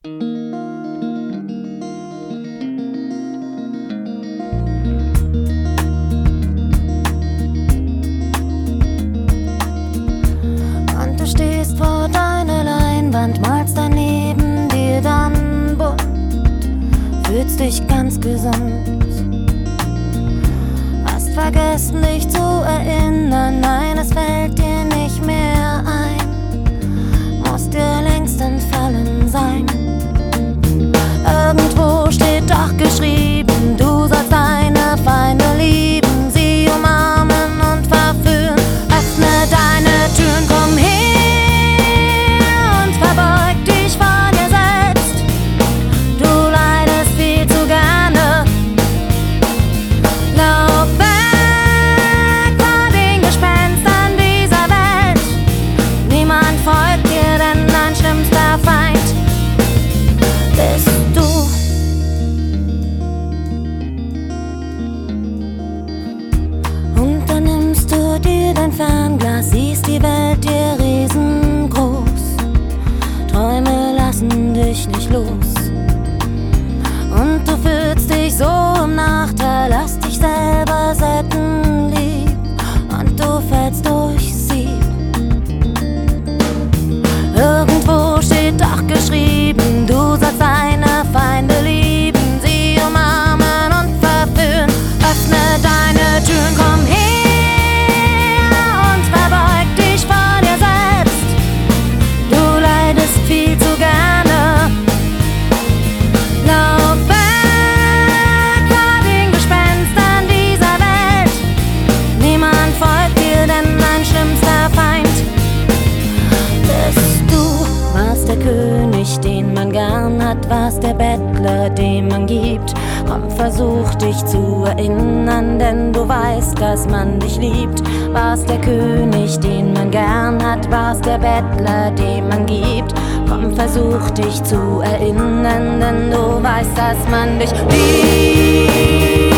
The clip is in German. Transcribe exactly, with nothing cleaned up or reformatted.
Und du stehst vor deiner Leinwand, malst dein Leben dir dann bunt, fühlst dich ganz gesund. Hast vergessen, dich zu erinnern, nein, es fällt dir nicht mehr ein, muss dir längst entfallen sein. Irgendwo steht doch geschrieben, du sollst deine Feinde lieben, sie umarmen und verführen. Öffne deine Türen, komm her und verbeug dich vor dir selbst. Du leidest viel zu gerne. Lauf weg vor den Gespenstern dieser Welt. Niemand folgt dir, denn dein schlimmster Feind bist du. Und dann nimmst du dir dein Fernglas, siehst die Welt dir riesengroß. Träume lassen dich nicht los. Und du fühlst dich so im Nachteil, hast dich selber selten lieb. Und du fällst durch Sieb. Irgendwo steht doch geschrieben, du sollst deine Feinde lieben, sie umarmen und verführen. Öffne deine Türen, komm her und verbeug dich vor dir selbst. Du leidest viel zu gerne. Lauf weg vor den Gespenstern dieser Welt. Niemand folgt dir, denn dein schlimmster Feind bist du. Warst der König, den man gern hat, warst der Bettler, den man gibt. Komm, versuch dich zu erinnern, denn du weißt, dass man dich liebt. Warst der König, den man gern hat, warst der Bettler, den man gibt. Komm, versuch dich zu erinnern, denn du weißt, dass man dich liebt.